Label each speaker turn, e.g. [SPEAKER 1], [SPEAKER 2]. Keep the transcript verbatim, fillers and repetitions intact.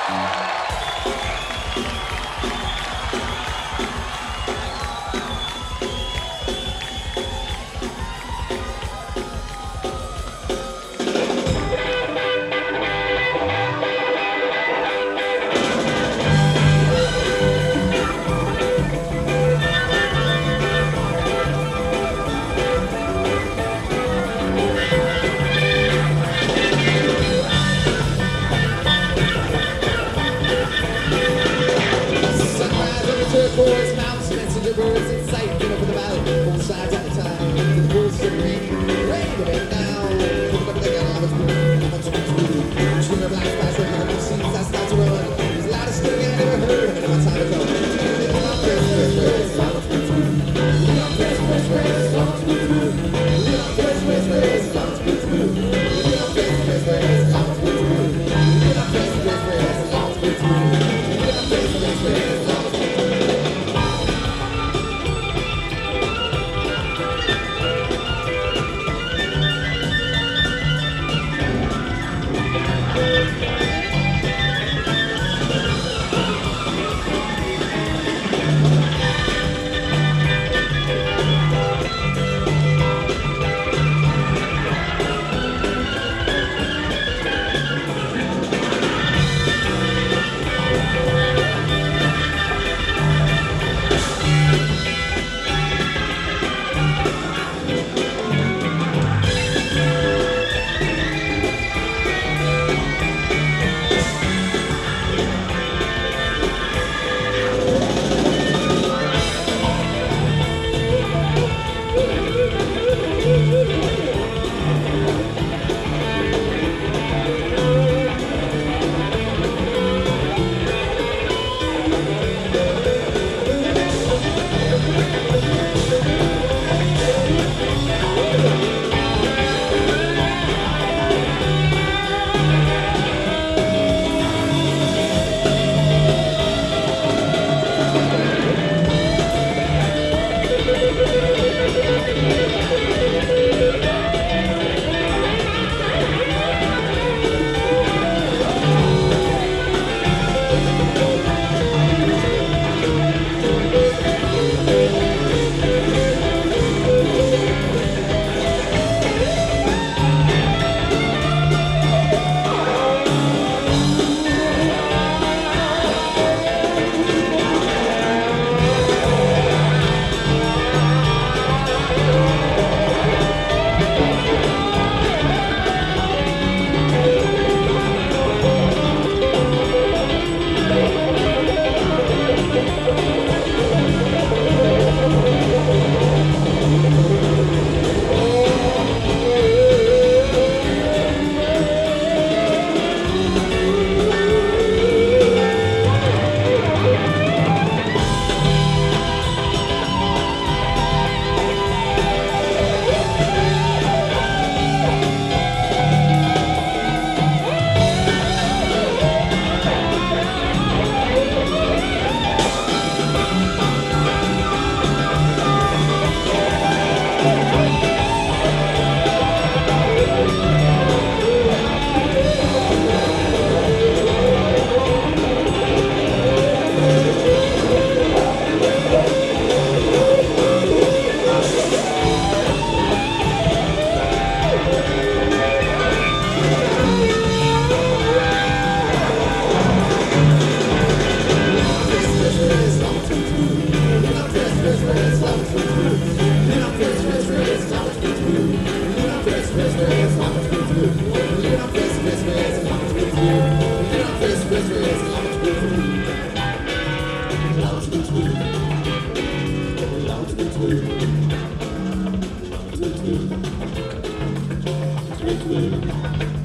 [SPEAKER 1] Turquoise mountains, messenger birds in sight, get over the valley, both sides at a time. The bulls get rain, rain to bed now. Look up at the garbage bin, how much we do. Sugar black splash, right on the seats, I start to run. There's a lot of sting I never heard, and my time to go. Press, press, press, how much we do. Press, press, press, how much we do. Press, press, press, how much we do. Press, press, press, how much we do. Press, press, press, how much we do. Press, press, press, how much we do. Thank you.